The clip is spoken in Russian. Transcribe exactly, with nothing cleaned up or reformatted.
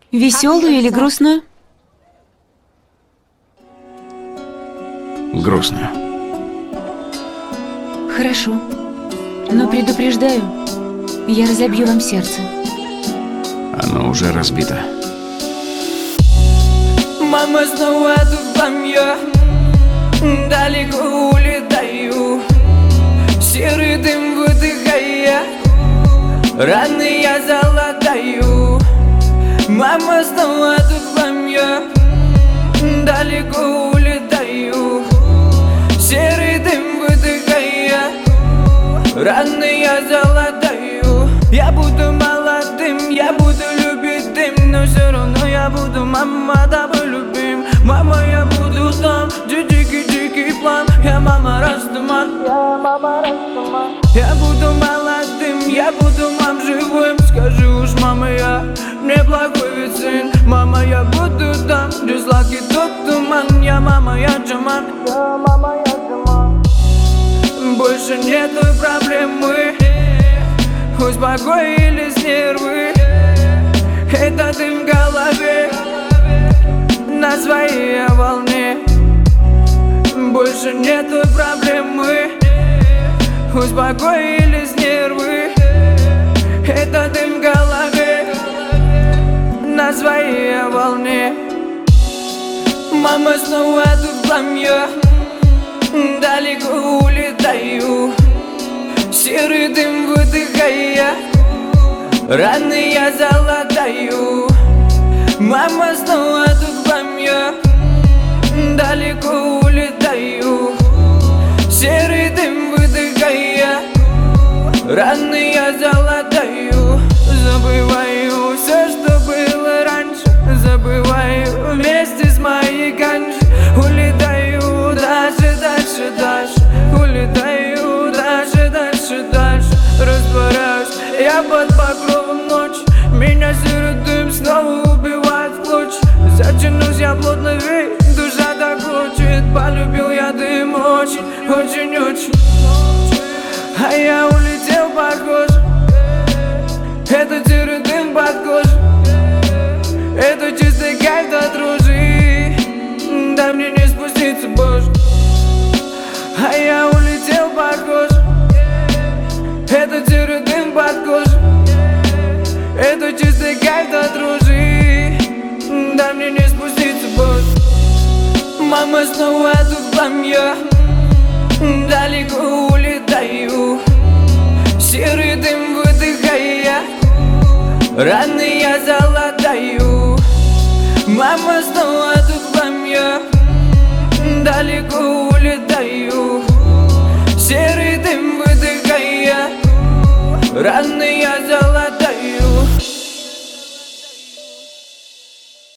Веселую или грустную? Грустную. Хорошо. Но предупреждаю, я разобью вам сердце. Оно уже разбито. Мама, снова тут во мне, далеко улетаю, серый дым выдыхая, раны я залатаю. Мама, снова тут во мне, далеко улетаю, серый дым выдыхая, раны я залатаю. Я буду молодым, я буду любить дым, но все равно я буду, мама, тобой любим. Мама, я буду там, где дикий-дикий план. Я мама Растаман, я мама Растаман. Я буду молодым, я буду, мам, живым. Скажи уж, мама, я неплохой ведь сын. Мама, я буду там, где злаки тот туман. Я мама, я Джаман, я мама, я Джаман. Больше нету проблемы, успокоились нервы. Это ты в голове, на своей волне. Больше нету проблемы, успокоились нервы. Это ты в голове, на своей волне. Мама, снова тут во мне, далеко улетаю, серый дым выдыхая, раны я залатаю. Мама, снова тут во мне, далеко улетаю, серый дым выдыхая, раны я залатаю. Забываю все, что было раньше, забываю вместе с моей ганжей. Улетаю дальше, дальше, дальше, улетаю дальше, дальше, дальше. Растворяюсь я под покровом ночи, меня серый дым снова убивает в клочья. Затянусь я плотно, ведь душа так хочет. Полюбил я дым очень, очень, очень. А я улетел, похоже, это серый дым под кожей. Это чистый кайф до дрожи, дай мне не спуститься, боже. А я улетел, похоже, это серый дым под кожей. Это чистый кайф до дрожи, дай мне не спуститься, боже. Мама, снова тут во мне, далеко улетаю, серый дым выдыхая, раны я залатаю. Мама, снова тут во мне, далеко улетаю, серый дым выдыхая, раны я залатаю.